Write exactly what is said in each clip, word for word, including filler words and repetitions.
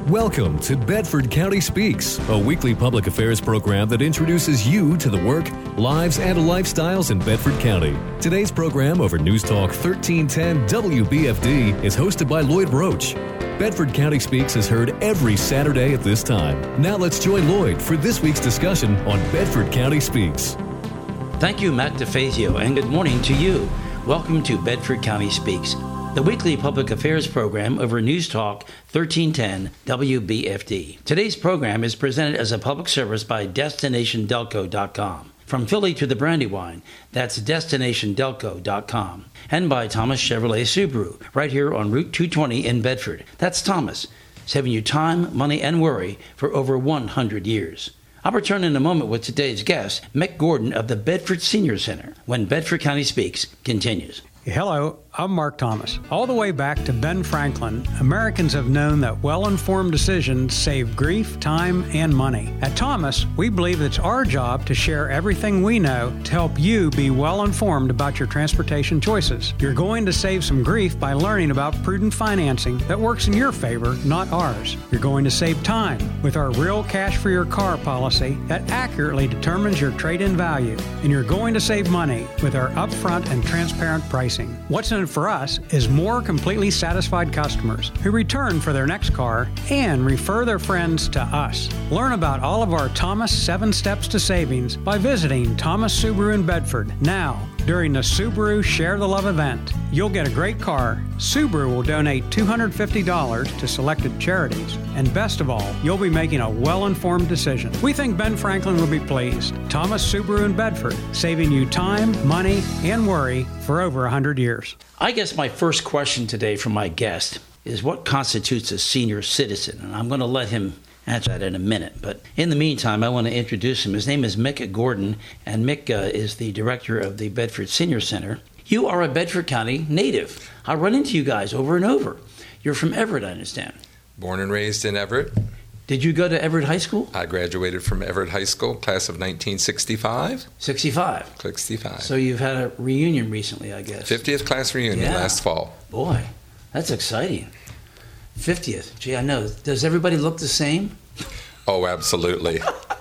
Welcome to Bedford County Speaks, a weekly public affairs program that introduces you to the work, lives, and lifestyles in Bedford County. Today's program over News Talk thirteen ten W B F D is hosted by Lloyd Roach. Bedford County Speaks is heard every Saturday at this time. Now let's join Lloyd for this week's discussion on Bedford County Speaks. Thank you, Matt DeFazio, and good morning to you. Welcome to Bedford County Speaks, the weekly public affairs program over News Talk thirteen ten W B F D. Today's program is presented as a public service by Destination Delco dot com. From Philly to the Brandywine, that's Destination Delco dot com. And by Thomas Chevrolet Subaru, right here on Route two twenty in Bedford. That's Thomas, saving you time, money, and worry for over one hundred years. I'll return in a moment with today's guest, Mick Gordon of the Bedford Senior Center, when Bedford County Speaks continues. Hello, I'm Mark Thomas. All the way back to Ben Franklin, Americans have known that well-informed decisions save grief, time, and money. At Thomas, we believe it's our job to share everything we know to help you be well-informed about your transportation choices. You're going to save some grief by learning about prudent financing that works in your favor, not ours. You're going to save time with our Real Cash for Your Car policy that accurately determines your trade-in value. And you're going to save money with our upfront and transparent pricing. What's in it for us is more completely satisfied customers who return for their next car and refer their friends to us. Learn about all of our Thomas seven Steps to Savings by visiting Thomas Subaru in Bedford now during the Subaru Share the Love event. You'll get a great car. Subaru will donate two hundred fifty dollars to selected charities. And best of all, you'll be making a well-informed decision. We think Ben Franklin will be pleased. Thomas Subaru in Bedford, saving you time, money, and worry for over one hundred years. I guess my first question today from my guest is what constitutes a senior citizen? And I'm going to let him answer that in a minute. But in the meantime, I want to introduce him. His name is Mick Gordon, and Mick uh, is the director of the Bedford Senior Center. You are a Bedford County native. I run into you guys over and over. You're from Everett, I understand. Born and raised in Everett. Did you go to Everett High School? I graduated from Everett High School, class of nineteen sixty-five. sixty-five. sixty-five. So you've had a reunion recently, I guess. fiftieth class reunion yeah. last fall. Boy, that's exciting. fiftieth. Gee, I know. Does everybody look the same? Oh, absolutely.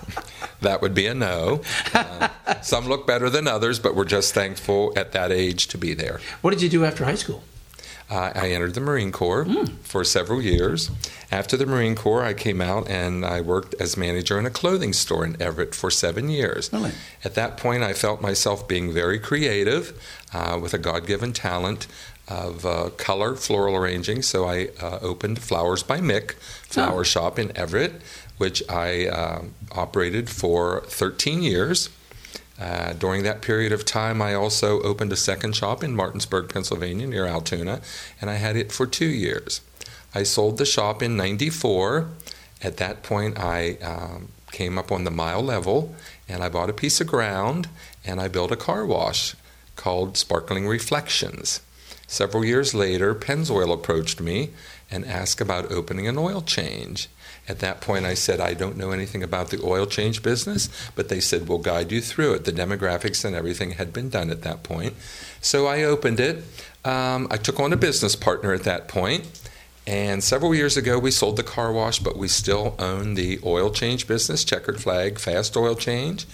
That would be a no. Uh, some look better than others, but we're just thankful at that age to be there. What did you do after high school? Uh, I entered the Marine Corps mm. for several years. After the Marine Corps, I came out and I worked as manager in a clothing store in Everett for seven years. Really? At that point, I felt myself being very creative uh, with a God-given talent of uh, color, floral arranging. So I uh, opened Flowers by Mick Flower oh. Shop in Everett, which I uh, operated for thirteen years. Uh, during that period of time, I also opened a second shop in Martinsburg, Pennsylvania, near Altoona, and I had it for two years. I sold the shop in ninety-four. At that point, I um, came up on the mile level, and I bought a piece of ground, and I built a car wash called Sparkling Reflections. Several years later, Pennzoil approached me and asked about opening an oil change. At that point, I said, I don't know anything about the oil change business, but they said, we'll guide you through it. The demographics and everything had been done at that point. So I opened it. Um, I took on a business partner at that point, and several years ago, we sold the car wash, but we still own the oil change business, Checkered Flag Fast Oil Change,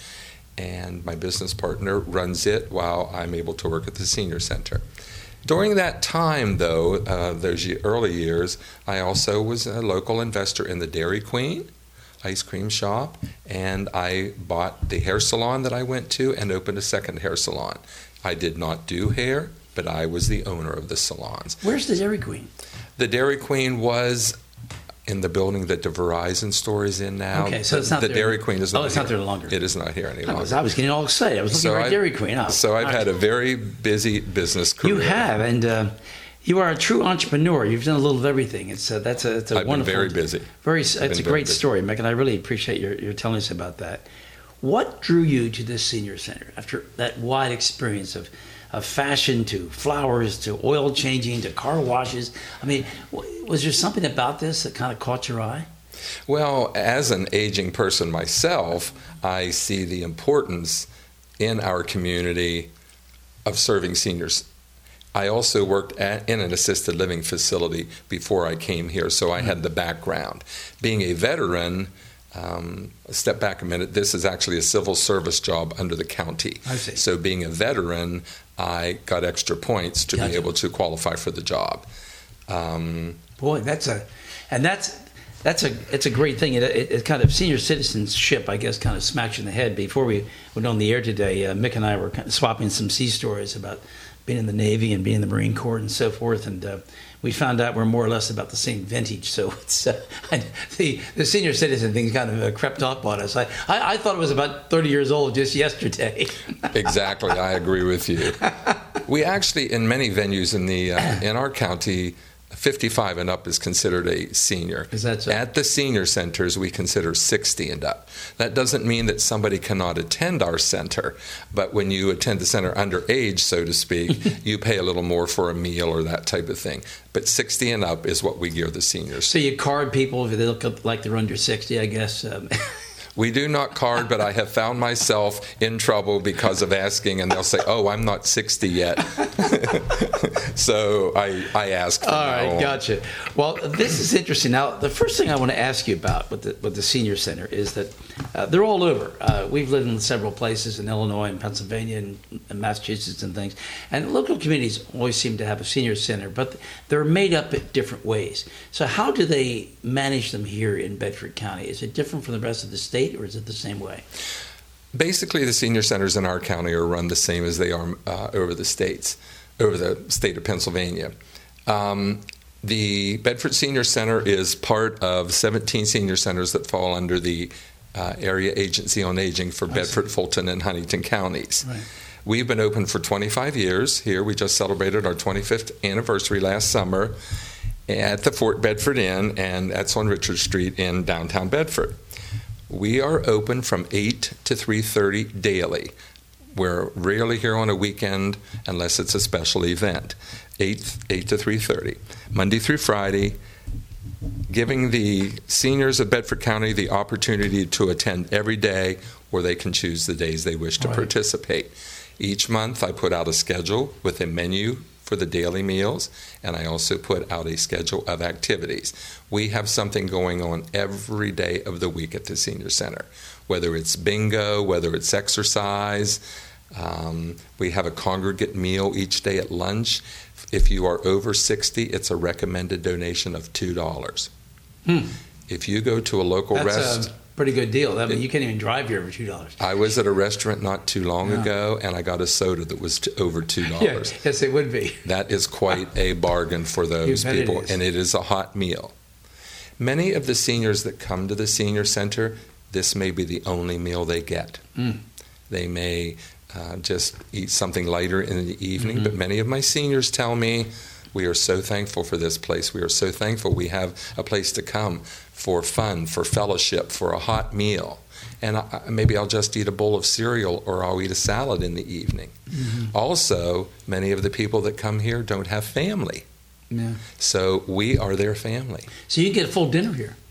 and my business partner runs it while I'm able to work at the Senior Center. During that time, though, uh, those early years, I also was a local investor in the Dairy Queen ice cream shop, and I bought the hair salon that I went to and opened a second hair salon. I did not do hair, but I was the owner of the salons. Where's the Dairy Queen? The Dairy Queen was in the building that the Verizon store is in now. Okay, so it's not the there. Dairy Queen is not Oh, it's here. not there longer. It is not here any I longer. was, I was getting all excited. I was looking so for a I, Dairy Queen. Oh, so I've had a very busy business career. You have, and uh, you are a true entrepreneur. You've done a little of everything. It's uh, that's a, it's a I've wonderful. been very busy. Very, it's a great story, Mick, and I really appreciate your, your telling us about that. What drew you to this senior center after that wide experience of of fashion to flowers to oil changing to car washes? I mean, was there something about this that kind of caught your eye? Well, as an aging person myself, I see the importance in our community of serving seniors. I also worked at, in an assisted living facility before I came here, so I had the background. Being a veteran, um, step back a minute, this is actually a civil service job under the county. I see. So being a veteran, I got extra points to Gotcha. be able to qualify for the job. Um, Boy, that's a, and that's that's a it's a great thing. It, it, it kind of senior citizenship, I guess, kind of smacks you in the head. Before we went on the air today, uh, Mick and I were kind of swapping some sea stories about being in the Navy and being in the Marine Corps and so forth, and uh, we found out we're more or less about the same vintage. So it's uh, the the senior citizen thing kind of uh, crept up on us. I, I I thought it was about thirty years old just yesterday. Exactly, I agree with you. We actually, in many venues in the uh, in our county, fifty-five and up is considered a senior. Is that so? At the senior centers, we consider sixty and up. That doesn't mean that somebody cannot attend our center, but when you attend the center underage, so to speak, you pay a little more for a meal or that type of thing. But sixty and up is what we gear the seniors. So you card people if they look like they're under sixty, I guess. Um. We do not card, but I have found myself in trouble because of asking, and they'll say, "Oh, I'm not sixty yet." So I, I ask. All right, gotcha. Well, this is interesting. Now, the first thing I want to ask you about with the, with the senior center is that uh, they're all over. Uh, we've lived in several places in Illinois and Pennsylvania and, and Massachusetts and things, and local communities always seem to have a senior center, but they're made up in different ways. So how do they manage them here in Bedford County? Is it different from the rest of the state, or is it the same way? Basically, the senior centers in our county are run the same as they are uh, over the states, over the state of Pennsylvania. Um, the Bedford Senior Center is part of seventeen senior centers that fall under the uh, Area Agency on Aging for Bedford, Fulton, and Huntington counties. Right. We've been open for twenty-five years here. We just celebrated our twenty-fifth anniversary last summer at the Fort Bedford Inn, and that's on Richard Street in downtown Bedford. We are open from eight to three thirty daily. We're rarely here on a weekend unless it's a special event. eight, eight to three thirty. Monday through Friday, giving the seniors of Bedford County the opportunity to attend every day, or they can choose the days they wish to Right. participate. Each month I put out a schedule with a menu for the daily meals, and I also put out a schedule of activities. We have something going on every day of the week at the senior center, whether it's bingo, whether it's exercise. Um, we have a congregate meal each day at lunch. If you are over sixty, it's a recommended donation of two dollars. Hmm. If you go to a local That's rest, a pretty good deal. I mean, you can't even drive here for two dollars. I was at a restaurant not too long Yeah. ago, and I got a soda that was t- over two dollars. Yeah, yes, it would be. That is quite a bargain for those You bet it people, is. and it is a hot meal. Many of the seniors that come to the senior center, this may be the only meal they get. Mm. They may uh, just eat something lighter in the evening, Mhm. but many of my seniors tell me, we are so thankful for this place. We are so thankful we have a place to come for fun, for fellowship, for a hot meal. And I, maybe I'll just eat a bowl of cereal, or I'll eat a salad in the evening. Mm-hmm. Also, many of the people that come here don't have family. Yeah. So we are their family. So you get a full dinner here.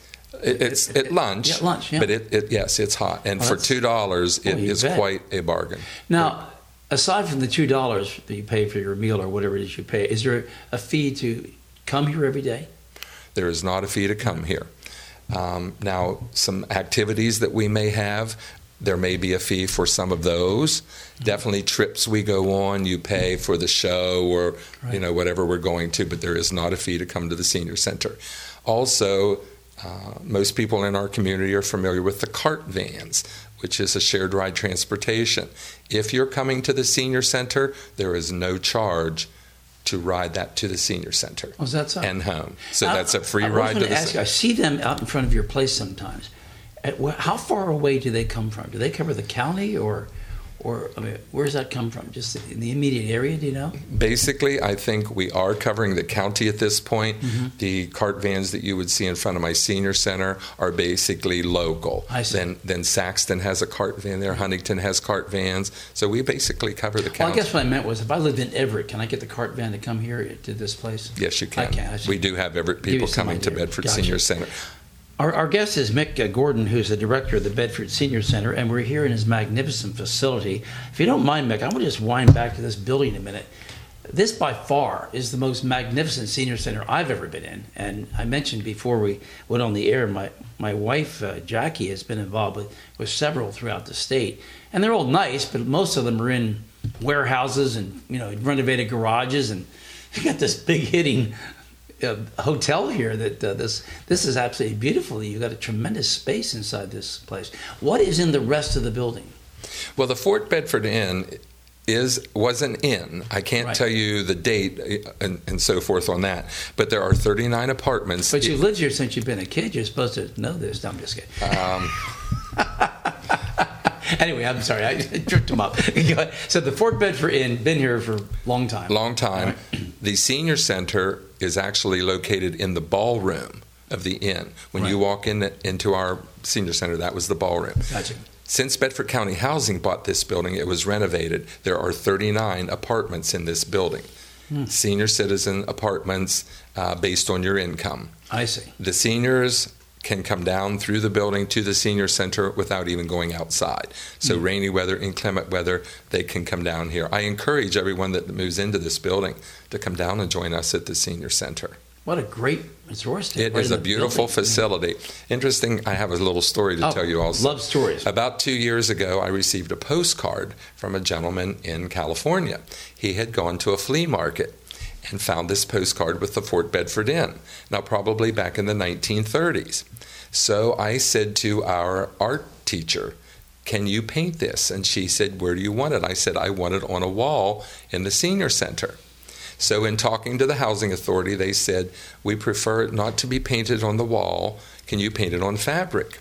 It, it's at lunch, Yeah, lunch, yeah. but it, it yes, it's hot, and Well, for that's- two dollars, it Oh, you is bet. quite a bargain. Now, aside from the two dollars that you pay for your meal or whatever it is you pay, is there a fee to come here every day? There is not a fee to come here. Um, now, some activities that we may have, there may be a fee for some of those. Definitely trips we go on, you pay for the show or Right. you know whatever we're going to, but there is not a fee to come to the senior center. Also, uh, most people in our community are familiar with the cart vans, which is a shared ride transportation. If you're coming to the senior center, there is no charge to ride that to the senior center Oh, is that so? and home. So Now, that's a free I was ride to gonna the ask you, I see them out in front of your place sometimes. At wh- How far away do they come from? Do they cover the county, or, or I mean, where does that come from? Just in the immediate area? Do you know? Basically, I think we are covering the county at this point. Mm-hmm. The cart vans that you would see in front of my senior center are basically local. I see. Then, then Saxton has a cart van there. Huntington has cart vans. So we basically cover the Well, county. I guess what I meant was, if I lived in Everett, can I get the cart van to come here to this place? Yes, you can. I can. I see. We do have every Give you people some coming to idea. Bedford Gotcha. Senior Center. Our, our guest is Mick uh, Gordon, who's the director of the Bedford Senior Center, and we're here in his magnificent facility. If you don't mind, Mick, I want to just wind back to this building a minute. This by far is the most magnificent senior center I've ever been in. And I mentioned before we went on the air, my, my wife, uh, Jackie, has been involved with, with several throughout the state. And they're all nice, but most of them are in warehouses and, you know, renovated garages. And you got this big hitting uh, hotel here that uh, this this is absolutely beautiful. You've got a tremendous space inside this place. What is in the rest of the building? Well, the Fort Bedford Inn is was an inn. I can't Right. tell you the date and, and so forth on that, but there are thirty-nine apartments. But you've lived here since you've been a kid. You're supposed to know this. No, I'm just kidding. Um, Anyway, I'm sorry. I tripped him up. So the Fort Bedford Inn, been here for a long time. long time. Right. The senior center is actually located in the ballroom of the inn. When you Right. walk in into our senior center, that was the ballroom. Gotcha. Since Bedford County Housing bought this building, it was renovated. There are thirty-nine apartments in this building. Hmm. Senior citizen apartments uh, based on your income. I see. The seniors can come down through the building to the senior center without even going outside. So Mm. rainy weather, inclement weather, they can come down here. I encourage everyone that moves into this building to come down and join us at the senior center. What a great resource. It is a beautiful facility. Interesting, I have a little story to Oh, tell you also. love stories. About two years ago, I received a postcard from a gentleman in California. He had gone to a flea market and found this postcard with the Fort Bedford Inn, now probably back in the nineteen thirties. So I said to our art teacher, "Can you paint this?" And she said, "Where do you want it?" I said, "I want it on a wall in the senior center." So in talking to the housing authority, they said, "We prefer it not to be painted on the wall. Can you paint it on fabric?"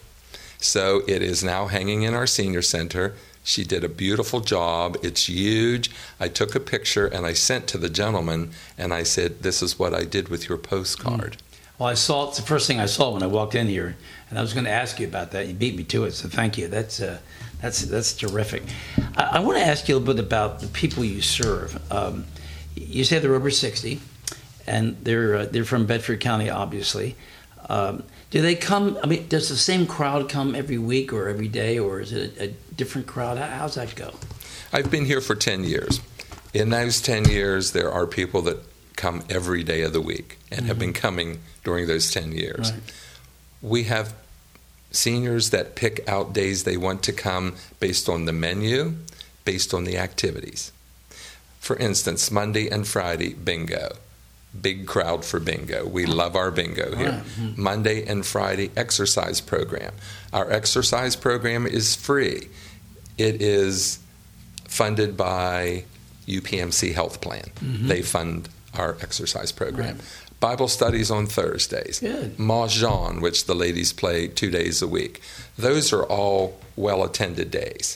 So it is now hanging in our senior center. She did a beautiful job. It's huge. I took a picture and I sent to the gentleman, and I said, "This is what I did with your postcard." Well, I saw it's the first thing I saw when I walked in here, and I was going to ask you about that. You beat me to it, so thank you. That's uh, that's that's terrific. I, I want to ask you a little bit about the people you serve. Um, you say they're over sixty, and they're uh, they're from Bedford County, obviously. Um, do they come? I mean, does the same crowd come every week or every day, or is it a, a different crowd? How, how's that go? I've been here for ten years. In those ten years, there are people that come every day of the week and Mm-hmm. have been coming during those ten years. Right. We have seniors that pick out days they want to come based on the menu, based on the activities. For instance, Monday and Friday, bingo. Big crowd for bingo. We love our bingo here. Right. Mm-hmm. Monday and Friday, exercise program. Our exercise program is free. It is funded by U P M C Health Plan. Mm-hmm. They fund our exercise program. Right. Bible studies on Thursdays. Good. Mahjong, which the ladies play two days a week. Those are all well-attended days.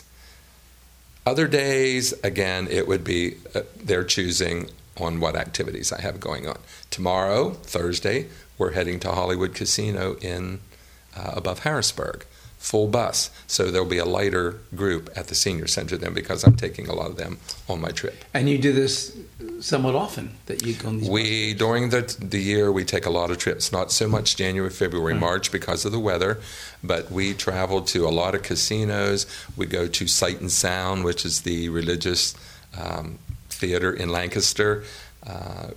Other days, again, it would be uh, they're choosing on what activities I have going on. Tomorrow, Thursday, we're heading to Hollywood Casino in uh, above Harrisburg. Full bus. So there'll be a lighter group at the senior center then, because I'm taking a lot of them on my trip. And you do this somewhat often, that you go on these We, during the the year, we take a lot of trips. Not so much January, February, Mm. March because of the weather, but we travel to a lot of casinos. We go to Sight and Sound, which is the religious um, theater in Lancaster. Uh,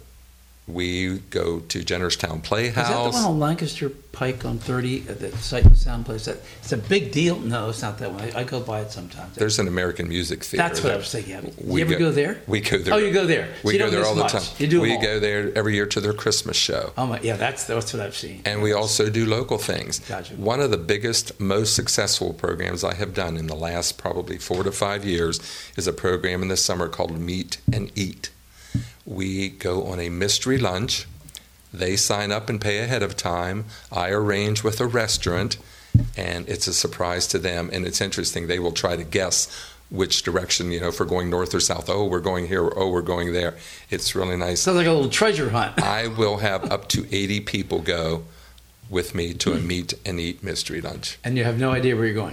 we go to Jennerstown Playhouse. Is that the one on Lancaster Pike on thirty, uh, the Sight and Sound place? That, it's a big deal. No, it's not that one. I, I go by it sometimes. There's an American music theater. That's what I there. was thinking of. Do We you ever go, there? We go there. Oh, you go there. So We you go don't there miss all the much. time. You do them we all. go there every year to their Christmas show. Oh my, yeah, that's that's what I've seen. And we also do local things. Gotcha. One of the biggest, most successful programs I have done in the last probably four to five years is a program in the summer called Meet and Eat. We go on a mystery lunch. They sign up and pay ahead of time. I arrange with a restaurant, and it's a surprise to them. And it's interesting. They will try to guess which direction, you know, if we're going north or south. Oh, we're going here. Oh, we're going there. It's really nice. Sounds like a little treasure hunt. I will have up to eighty people go with me to a Meet and Eat mystery lunch. And you have no idea where you're going.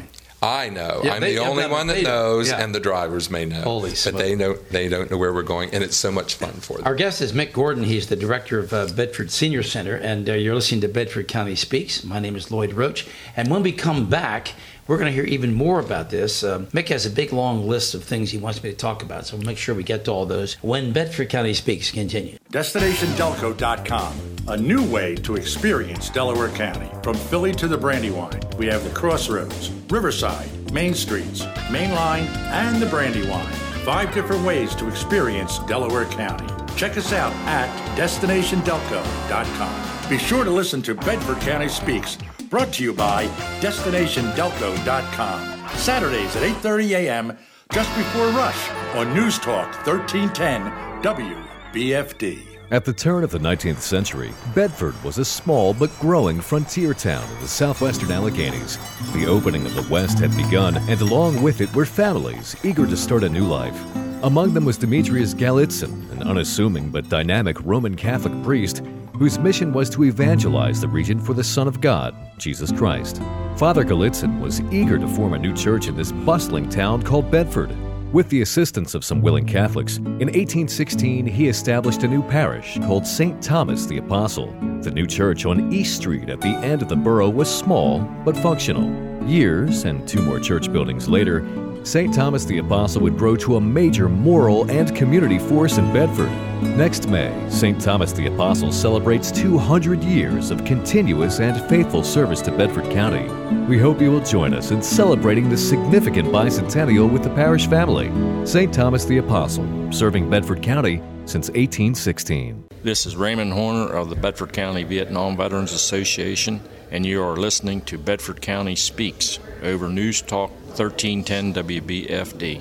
I know. Yeah, I'm they- the yeah, only but one that they- knows, yeah. and the drivers may know. Holy but smoke. they know they don't know where we're going, and it's so much fun for them. Our guest is Mick Gordon. He's the director of uh, Bedford Senior Center, and uh, you're listening to Bedford County Speaks. My name is Lloyd Roach, and when we come back, we're going to hear even more about this. Um, Mick has a big, long list of things he wants me to talk about, so we'll make sure we get to all those when Bedford County Speaks continue. Destination Delco dot com, a new way to experience Delaware County. From Philly to the Brandywine, we have the Crossroads, Riverside, Main Streets, Main Line, and the Brandywine. Five different ways to experience Delaware County. Check us out at Destination Delco dot com. Be sure to listen to Bedford County Speaks, brought to you by Destination Delco dot com. Saturdays at eight thirty a.m., just before rush, on News Talk thirteen ten W B F D. At the turn of the nineteenth century, Bedford was a small but growing frontier town in the southwestern Alleghenies. The opening of the West had begun, and along with it were families eager to start a new life. Among them was Demetrius Gallitzin, an unassuming but dynamic Roman Catholic priest whose mission was to evangelize the region for the Son of God, Jesus Christ. Father Gallitzin was eager to form a new church in this bustling town called Bedford. With the assistance of some willing Catholics, in eighteen sixteen he established a new parish called Saint Thomas the Apostle. The new church on East Street at the end of the borough was small but functional. Years and two more church buildings later, Saint Thomas the Apostle would grow to a major moral and community force in Bedford. Next May, Saint Thomas the Apostle celebrates two hundred years of continuous and faithful service to Bedford County. We hope you will join us in celebrating this significant bicentennial with the parish family. Saint Thomas the Apostle, serving Bedford County since eighteen sixteen. This is Raymond Horner of the Bedford County Vietnam Veterans Association, and you are listening to Bedford County Speaks over News Talk thirteen ten W B F D.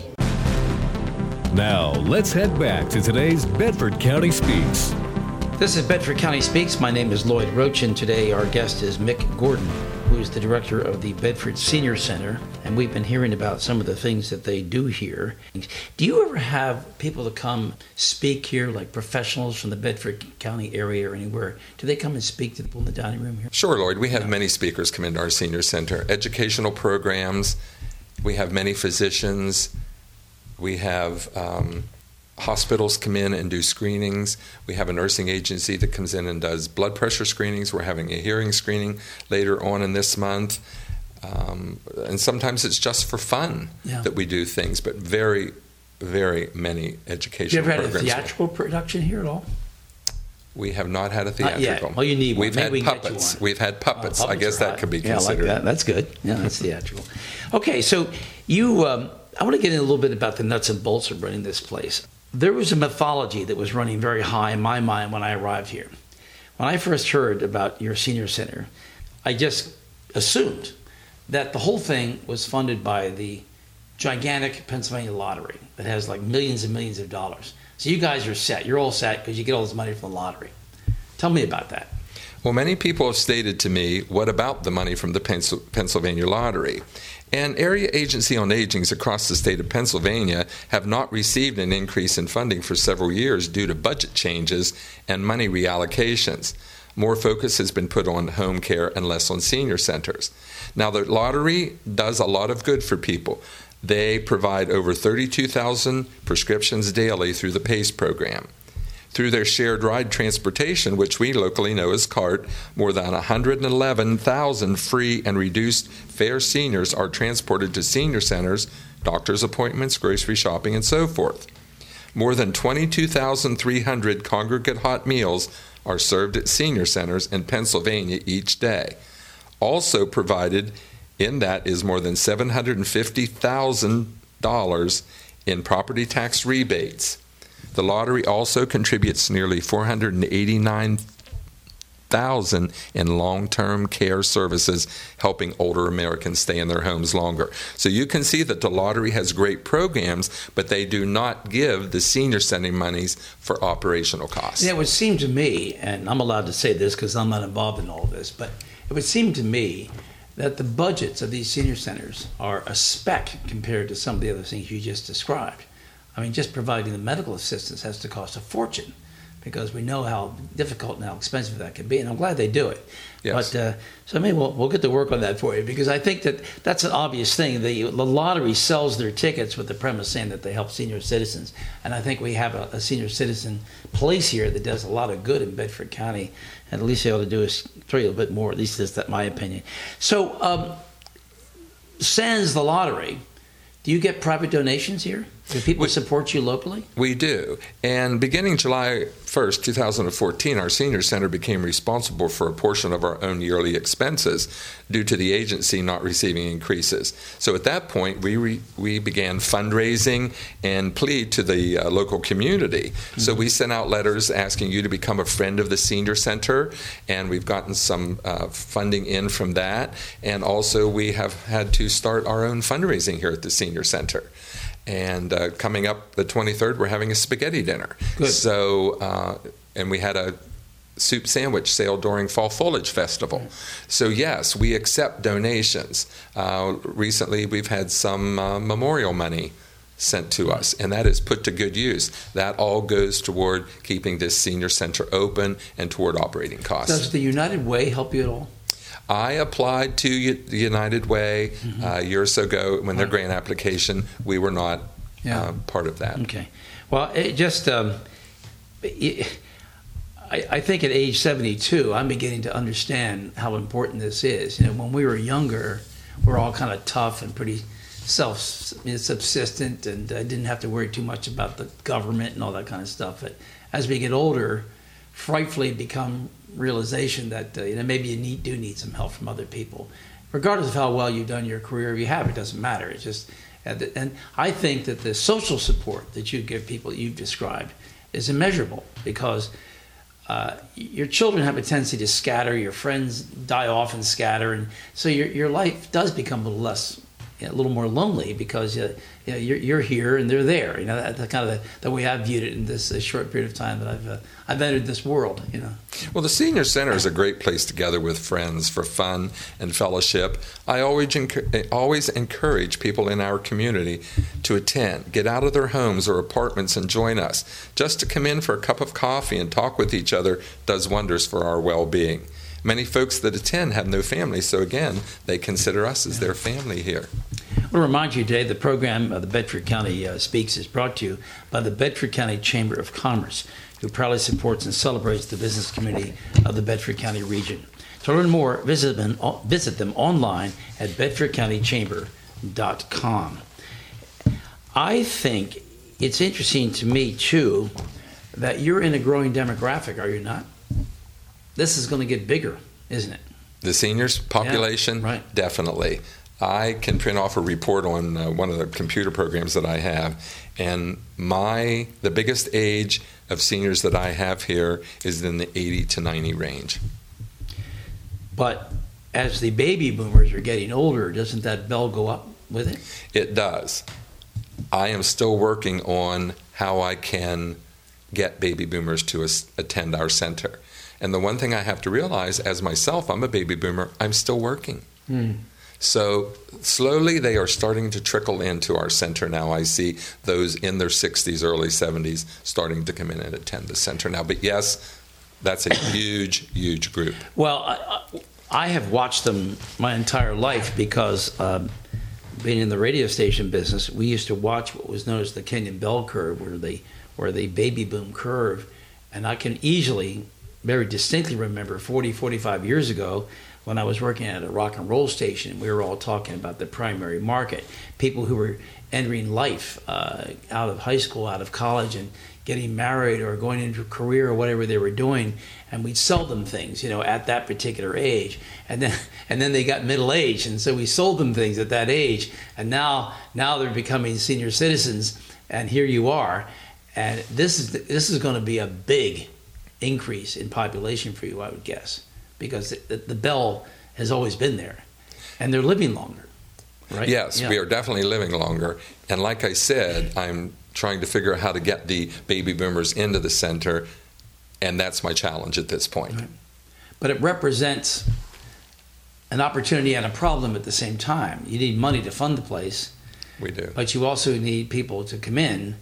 Now, let's head back to today's Bedford County Speaks. This is Bedford County Speaks. My name is Lloyd Roach, and today our guest is Mick Gordon, who is the director of the Bedford Senior Center, and we've been hearing about some of the things that they do here. Do you ever have people that come speak here, like professionals from the Bedford County area or anywhere? Do they come and speak to people in the dining room here? Sure, Lloyd. We have many speakers come into our senior center. Educational programs. We have many physicians. We have um, hospitals come in and do screenings. We have a nursing agency that comes in and does blood pressure screenings. We're having a hearing screening later on in this month. Um, and sometimes it's just for fun yeah. that we do things, but very, very many educational programs. Have you ever had a theatrical production here at all? We have not had a Not theatrical. yet. Well, you need one. We've Maybe had we can get you puppets. one. We've had puppets. Oh, I guess that right. could be Yeah, I like considered. that. That's good. Yeah, that's theatrical. Okay, so you, um, I want to get in a little bit about the nuts and bolts of running this place. There was a mythology that was running very high in my mind when I arrived here. When I first heard about your senior center, I just assumed that the whole thing was funded by the gigantic Pennsylvania lottery that has like millions and millions of dollars. So you guys are set. You're all set because you get all this money from the lottery. Tell me about that. Well, many people have stated to me, what about the money from the Pennsylvania lottery? And area agency on agings across the state of Pennsylvania have not received an increase in funding for several years due to budget changes and money reallocations. More focus has been put on home care and less on senior centers. Now, the lottery does a lot of good for people. They provide over thirty-two thousand prescriptions daily through the PACE program. Through their shared ride transportation, which we locally know as CART, more than one hundred eleven thousand free and reduced fare seniors are transported to senior centers, doctor's appointments, grocery shopping, and so forth. More than twenty-two thousand three hundred congregate hot meals are served at senior centers in Pennsylvania each day. Also provided in that is more than seven hundred fifty thousand dollars in property tax rebates. The lottery also contributes nearly four hundred eighty-nine thousand dollars in long-term care services, helping older Americans stay in their homes longer. So you can see that the lottery has great programs, but they do not give the senior center monies for operational costs. Yeah, it would seem to me, and I'm allowed to say this because I'm not involved in all this, but it would seem to me that the budgets of these senior centers are a speck compared to some of the other things you just described. I mean, just providing the medical assistance has to cost a fortune because we know how difficult and how expensive that can be, and I'm glad they do it. Yes. But uh, so maybe we'll, we'll get to work on that for you, because I think that that's an obvious thing. The, the lottery sells their tickets with the premise saying that they help senior citizens, and I think we have a, a senior citizen place here that does a lot of good in Bedford County, and at least they ought to do is three a little bit more. At least that's my opinion. So, um, sans the lottery, do you get private donations here? Do people we, support you locally? We do. And beginning July first, two thousand fourteen, our senior center became responsible for a portion of our own yearly expenses due to the agency not receiving increases. So at that point, we re, we began fundraising and plead to the uh, local community. Mm-hmm. So we sent out letters asking you to become a friend of the senior center, and we've gotten some uh, funding in from that. And also we have had to start our own fundraising here at the senior center. And uh, coming up the twenty-third, we're having a spaghetti dinner. Good. So, uh, and we had a soup sandwich sale during Fall Foliage Festival. Right. So yes, we accept donations. Uh, recently, we've had some uh, memorial money sent to us, and that is put to good use. That all goes toward keeping this senior center open and toward operating costs. Does the United Way help you at all? I applied to the United Way mm-hmm. uh, years ago when their right. grant application. We were not yeah. uh, part of that. Okay. Well, it just um, it, I, I think at age seventy-two, I'm beginning to understand how important this is. You know, when we were younger, we're all kind of tough and pretty self-subsistent, and I didn't have to worry too much about the government and all that kind of stuff. But as we get older, frightfully become realization that uh, you know maybe you need do need some help from other people, regardless of how well you've done your career. If you have, it doesn't matter. It's just, and, and I think that the social support that you give people you've described is immeasurable, because uh, your children have a tendency to scatter, your friends die off and scatter, and so your your life does become a little less, you know, a little more lonely, because uh, you know, you're, you're here and they're there. You know, that's the kind of the, the way I've viewed it in this uh, short period of time that I've uh, I've entered this world. You know. Well, the senior center is a great place to gather with friends for fun and fellowship. I always enc- always encourage people in our community to attend, get out of their homes or apartments and join us. Just to come in for a cup of coffee and talk with each other does wonders for our well-being. Many folks that attend have no family, so again, they consider us as their family here. I want to remind you today the program of the Bedford County uh, Speaks is brought to you by the Bedford County Chamber of Commerce, who proudly supports and celebrates the business community of the Bedford County region. To learn more, visit them, visit them online at bedford county chamber dot com. I think it's interesting to me, too, that you're in a growing demographic, are you not? This is going to get bigger, isn't it? The seniors population? Yeah, right. Definitely. I can print off a report on uh, one of the computer programs that I have, and my the biggest age of seniors that I have here is in the eighty to ninety range. But as the baby boomers are getting older, doesn't that bell go up with it? It does. I am still working on how I can get baby boomers to as- attend our center. And the one thing I have to realize, as myself, I'm a baby boomer, I'm still working. Mm. So slowly they are starting to trickle into our center now. I see those in their sixties, early seventies starting to come in and attend the center now. But yes, that's a huge, huge group. Well, I, I have watched them my entire life, because um, being in the radio station business, we used to watch what was known as the Kenyon Bell Curve, where the, where the baby boom curve. And I can easily, very distinctly remember forty, forty-five years ago, when I was working at a rock and roll station, we were all talking about the primary market, people who were entering life uh, out of high school, out of college, and getting married or going into a career or whatever they were doing, and we'd sell them things, you know, at that particular age. And then and then they got middle-aged, and so we sold them things at that age. And now now they're becoming senior citizens, and here you are. And this is this is going to be a big increase in population for you, I would guess, because the, the bell has always been there, and they're living longer, right? Yes, yeah. We are definitely living longer. And like I said, I'm trying to figure out how to get the baby boomers into the center, and that's my challenge at this point. Right. But it represents an opportunity and a problem at the same time. You need money to fund the place. We do. But you also need people to come in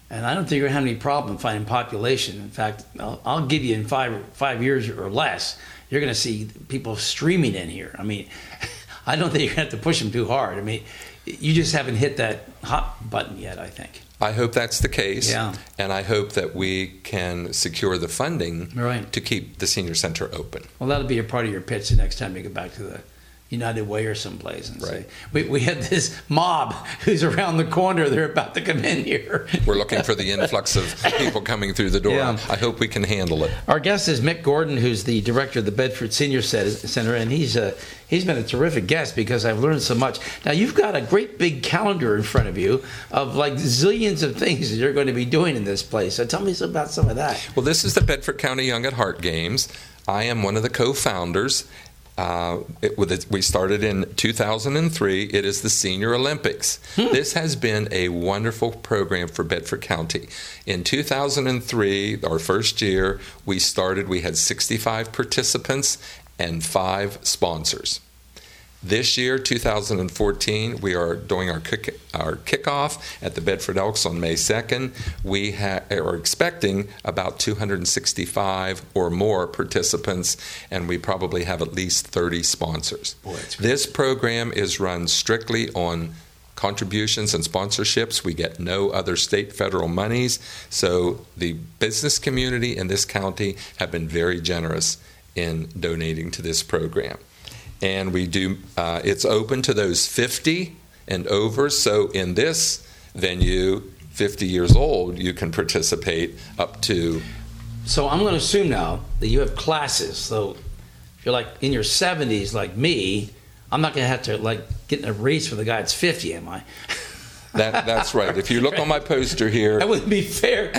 And I don't think you're going to have any problem finding population. In fact, I'll, I'll give you in five five years or less, you're going to see people streaming in here. I mean, I don't think you're going to have to push them too hard. I mean, you just haven't hit that hot button yet, I think. I hope that's the case. Yeah. And I hope that we can secure the funding right. to keep the senior center open. Well, that'll be a part of your pitch the next time you go back to the United Way or someplace and right. say, we, we had this mob who's around the corner. They're about to come in here. We're looking for the influx of people coming through the door. Yeah. I hope we can handle it. Our guest is Mick Gordon, who's the director of the Bedford Senior Center, and he's uh, he's been a terrific guest because I've learned so much. Now, you've got a great big calendar in front of you of like zillions of things that you're going to be doing in this place. So tell me about some of that. Well, this is the Bedford County Young at Heart Games. I am one of the co-founders. Uh, it, with it, we started in two thousand three. It is the Senior Olympics. Hmm. This has been a wonderful program for Bedford County. In two thousand three, our first year, we started, we had sixty-five participants and five sponsors. This year, two thousand fourteen, we are doing our kick, our kickoff at the Bedford Elks on May second. We ha- are expecting about two hundred sixty-five or more participants, and we probably have at least thirty sponsors. Boy, that's great. This program is run strictly on contributions and sponsorships. We get no other state, federal monies, so the business community in this county have been very generous in donating to this program. And we do, uh, it's open to those fifty and over. So in this venue, fifty years old, you can participate up to. So I'm going to assume now that you have classes. So if you're like in your seventies, like me, I'm not going to have to like get in a race with a guy that's fifty, am I? That, that's right. If you look on my poster here. That wouldn't be fair.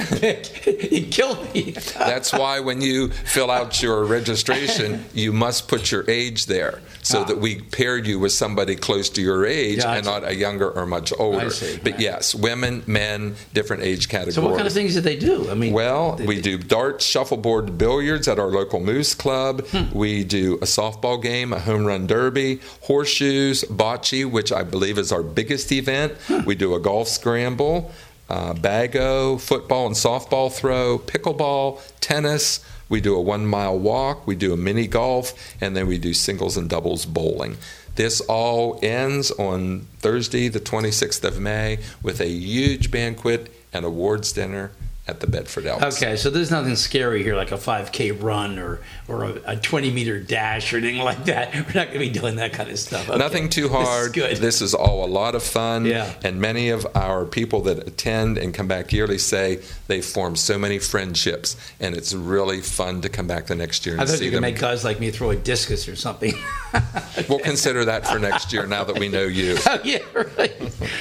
You killed me. That's why when you fill out your registration, you must put your age there so ah. that we paired you with somebody close to your age gotcha. And not a younger or much older. I see. But right. yes, women, men, different age categories. So what kind of things do they do? I mean, well, they, we do darts, shuffleboard, billiards at our local Moose Club. Hmm. We do a softball game, a home run derby, horseshoes, bocce, which I believe is our biggest event. Hmm. We do a golf scramble, uh, bago, football and softball throw, pickleball, tennis. We do a one-mile walk. We do a mini golf, and then we do singles and doubles bowling. This all ends on Thursday, the twenty-sixth of May, with a huge banquet and awards dinner at the Bedford Elks. Okay, so there's nothing scary here like a five K run or, or a, a twenty-meter dash or anything like that. We're not going to be doing that kind of stuff. Okay. Nothing too hard. This is good. This is all a lot of fun. Yeah. And many of our people that attend and come back yearly say they form so many friendships, and it's really fun to come back the next year and I thought see you could them. make guys like me throw a discus or something. We'll consider that for next year now that we know you. Oh, yeah, right.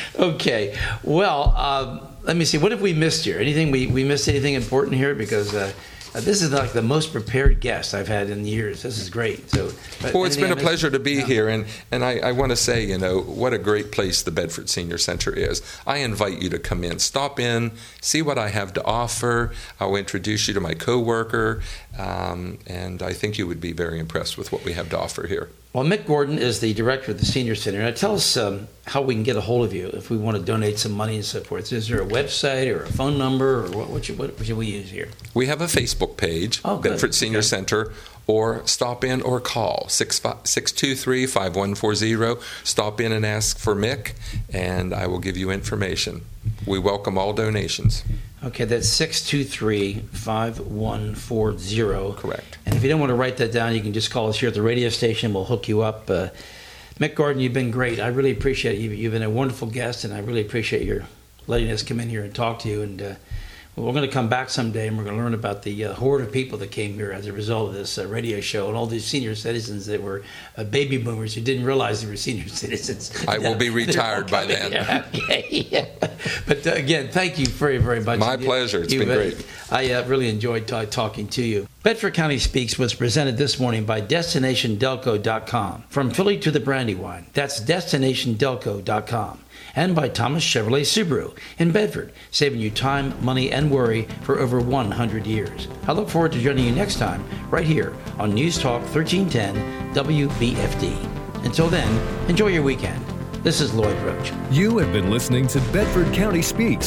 Okay. Well, um, let me see. What have we missed here? Anything we, we missed anything important here? Because uh, this is like the most prepared guest I've had in years. This is great. So, well, it's been a pleasure to be yeah. here, and, and I, I want to say, you know, what a great place the Bedford Senior Center is. I invite you to come in, stop in, see what I have to offer. I'll introduce you to my coworker, um, and I think you would be very impressed with what we have to offer here. Well, Mick Gordon is the director of the Senior Center. Now, tell us um, how we can get a hold of you if we want to donate some money and so forth. Is there a website or a phone number, or what, what, should, what should we use here? We have a Facebook page, oh, Bedford Senior okay. Center, or stop in or call six two three, five one four zero. Stop in and ask for Mick, and I will give you information. We welcome all donations. Okay, that's six two three, five one four zero. Correct. And if you don't want to write that down, you can just call us here at the radio station. We'll hook you up. Uh, Mick Gordon, you've been great. I really appreciate it. You've, you've been a wonderful guest, and I really appreciate your letting us come in here and talk to you. And uh, we're going to come back someday, and we're going to learn about the uh, horde of people that came here as a result of this uh, radio show, and all these senior citizens that were uh, baby boomers who didn't realize they were senior citizens. I will be retired by then. Yeah, okay, yeah. But uh, again, thank you very, very much. My you, pleasure. It's you, been uh, great. I uh, really enjoyed t- talking to you. Bedford County Speaks was presented this morning by Destination Delco dot com. From Philly to the Brandywine, that's Destination Delco dot com. And by Thomas Chevrolet Subaru in Bedford, saving you time, money, and worry for over one hundred years. I look forward to joining you next time right here on News Talk thirteen ten W B F D. Until then, enjoy your weekend. This is Lloyd Roach. You have been listening to Bedford County Speaks.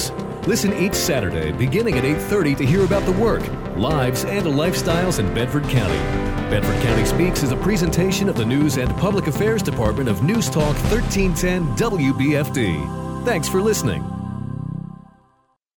Listen each Saturday beginning at eight thirty to hear about the work, lives, and lifestyles in Bedford County. Bedford County Speaks is a presentation of the News and Public Affairs Department of News Talk thirteen ten W B F D. Thanks for listening.